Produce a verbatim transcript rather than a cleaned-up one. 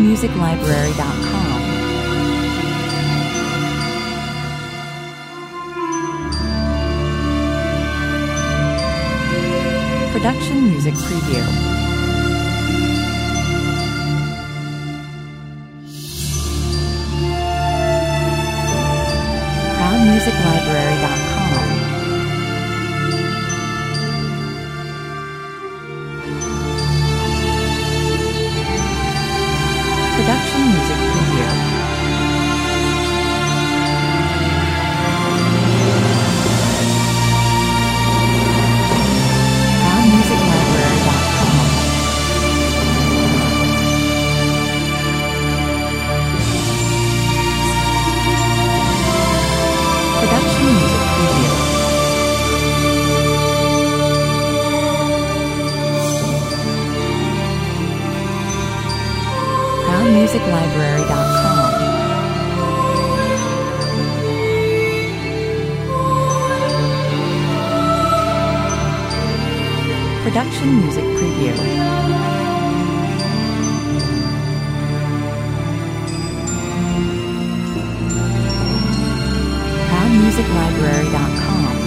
music library dot com. Production Music Preview. proud music library dot com. Production Music Preview. proud music library dot com. Production Music Preview. proud music library dot com. Production Music Preview. proud music library dot com.